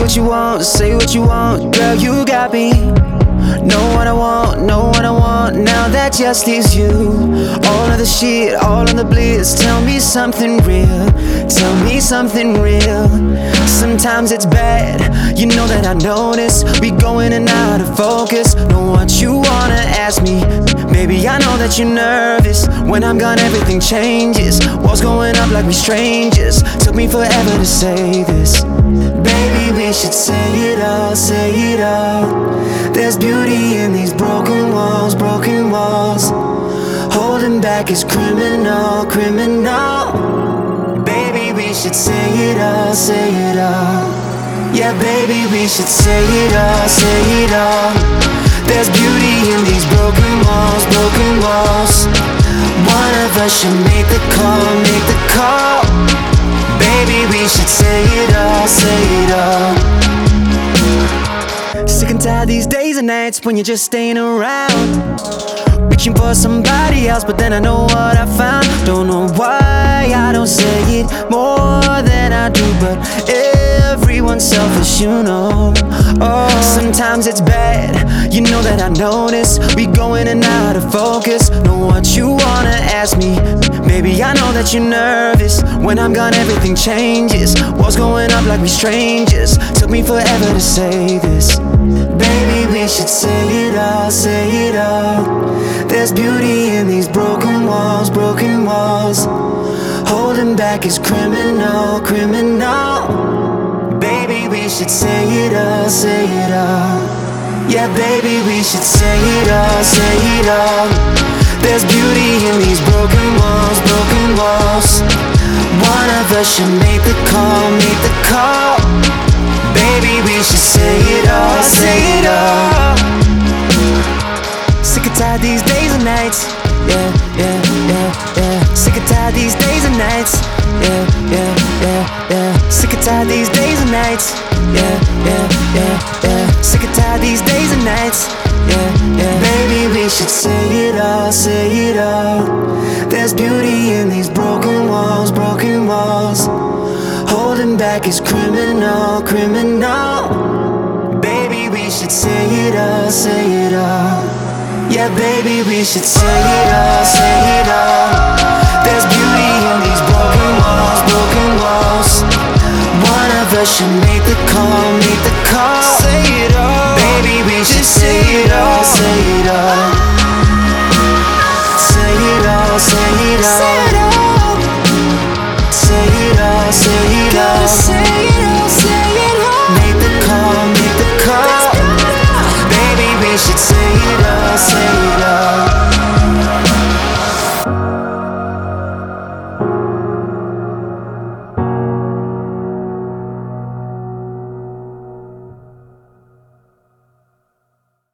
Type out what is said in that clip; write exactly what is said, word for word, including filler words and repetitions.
what you want, say what you want, girl, you got me. Know what I want, know what I want, now that just leaves you. All of the shit, all of the bliss, tell me something real, tell me something real. Sometimes it's bad, you know that I notice, we go in and out of focus. Know what you wanna ask me, baby, I know that you're nervous. When I'm gone everything changes, walls going up like we strangers. Took me forever to say this, baby, we should say it all, say it all. There's beauty in these broken walls, broken walls. Holding back is criminal, criminal. Baby, we should say it all, say it all. Yeah, baby, we should say it all, say it all. There's beauty in these broken walls, broken walls. One of us should make the call, make the call. Baby, we should say it all, say it all. Sick and tired these days and nights when you're just staying around, reaching for somebody else, but then I know what I found. Don't know why I don't say it more than I do, but everyone's selfish, you know. Oh, sometimes it's bad, you know that I notice, we go in and out of focus. Know what you wanna ask me, baby, I know that you're nervous. When I'm gone everything changes, walls going up like we strangers. Took me forever to say this, baby, we should say it all, say it all. There's beauty in these broken walls, broken walls. Holding back is criminal, criminal. Baby, we should say it all, say it all. Yeah, baby, we should say it all, say it all. There's beauty in these broken walls, broken walls. One of us should make the call, make the call. Baby, we should say it all, say it all. Sick and tired these days and nights, yeah, yeah, yeah, yeah. Sick and tired these days and nights, yeah, yeah, yeah, yeah. Sick and tired these days and nights, yeah, yeah, yeah, yeah. Sick and tired these days and nights, yeah, yeah. Baby, we should say it all, say it all. There's beauty in these broken walls, broken walls. Holding back is criminal, criminal. Baby, we should say it all, say it all. Yeah, baby, we should say it all, say it all. There's beauty in these broken walls, broken walls. One of us should make the call, make the call. Say it all, baby, we should say it all, say it all. Say it all, say it all. Say it all, say it all. Say it all, say it all. Make the call, make the call. Baby, we should say it all, say it all.